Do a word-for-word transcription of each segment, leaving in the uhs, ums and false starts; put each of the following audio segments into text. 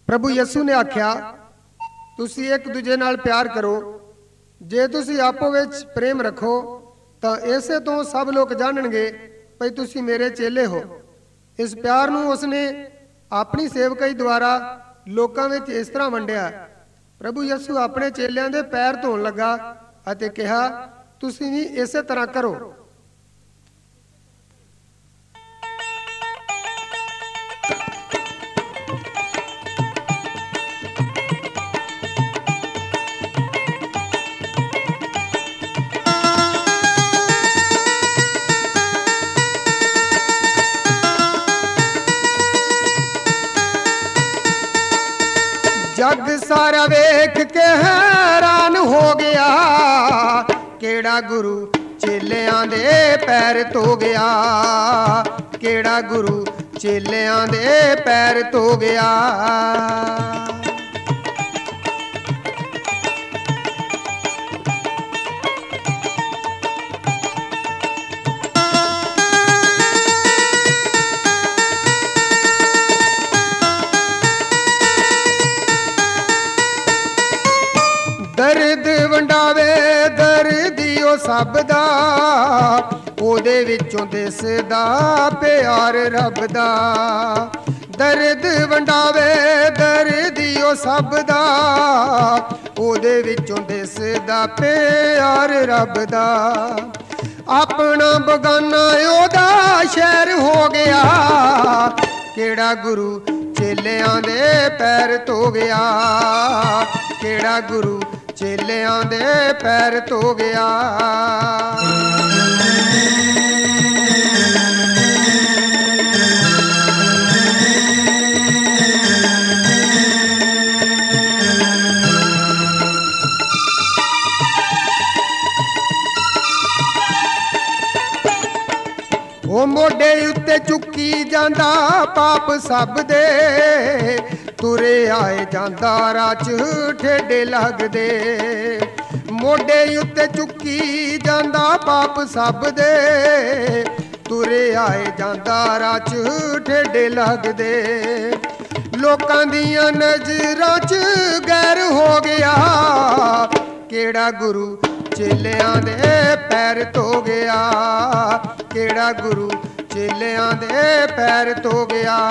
प्रभु यसू ने आख्या तुसी एक दूजे नाल प्यार करो, जे तुसी आपो विच प्रेम रखो तो इसे तो सब लोग जानणगे भई तुसी मेरे चेले हो। इस प्यार नूं उसने अपनी सेवकाई द्वारा लोकां विच इस तरह वंडिया। प्रभु यसू अपने चेलियां दे पैर धोण लगा अते कहा तुसी भी इसे तरह करो। जग सारा वेख के हैरान हो गया, केड़ा गुरु चेलियां दे पैर धो गया, केड़ा गुरु चेलियां दे पैर धो गया। दर्द वंडावे दर्दियो सब दा, ओदे विचों दिसदा प्यार रब दा। दर्द वंडावे दर्दियो सब दा, ओदे विचों दिसदा प्यार रब दा। अपना बगाना ओदा शहर हो गया, केड़ा गुरु चेलियां दे पैर धो गया, केड़ा गुरु चेलियां दे पैर धो गया। ओ मोढे उत्ते चुकी जांदा पाप सब दे, तुरे आए जांदा राह च ठेडे लगदे। मोढे उत्ते चुकी जांदा पाप सब दे, तुरे आए जांदा राह च ठेडे लगदे। लोकां दियां नजरां च गैर हो गया, केड़ा गुरु चेलियां दे पैर धो गया, केड़ा गुरु चेलियां दे पैर धो गया।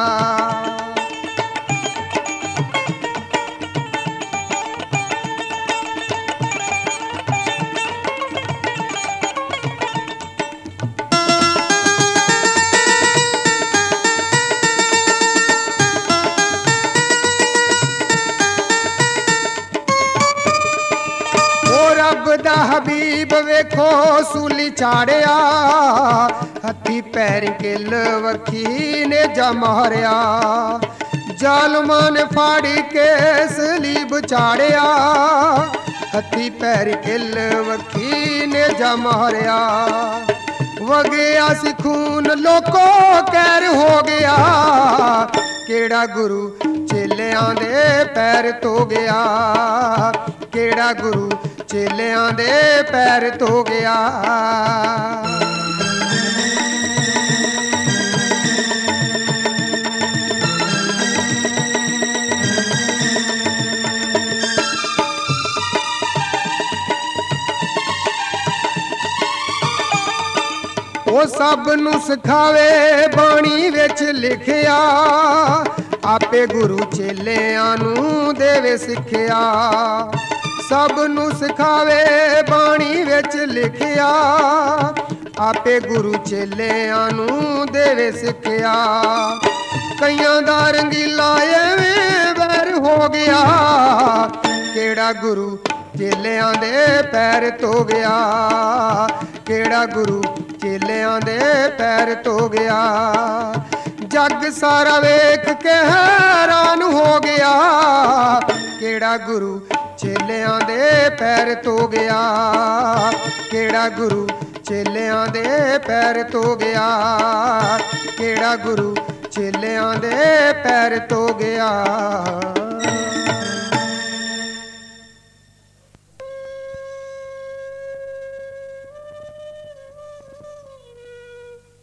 रब दा हबीब वेखो सूली चाड़िया, हथी पैर किल वखी ने जा मारिया। जालमां ने फाड़ी के सलीब चाड़िया, हथी पैर किल वखी ने जा मारिया। वगया सी खून लोको कैर हो गया, केड़ा गुरु चेलियां दे पैर धो गया, केड़ा गुरु चेलियां दे पैर धो गया। ओ सब नूं सिखावे बाणी विच लिखिया, आपे गुरु चेलियां नूं देवे सिखिया। सब नूं सिखावे बाणी विच लिखिया, आपे गुरु चेलियां नूं देवे सिखिया। कईयां दा रंगीला एवें वैर हो गया, केड़ा गुरु चेलियां दे पैर धो गया, केड़ा गुरु चेलियां दे पैर धो गया। जग सारा वेख के हैरान हो गया, केड़ा गुरु चेलियां दे पैर धो गया, केड़ा गुरु चेलियां दे पैर धो गया, केड़ा गुरु चेलियां दे पैर धो गया।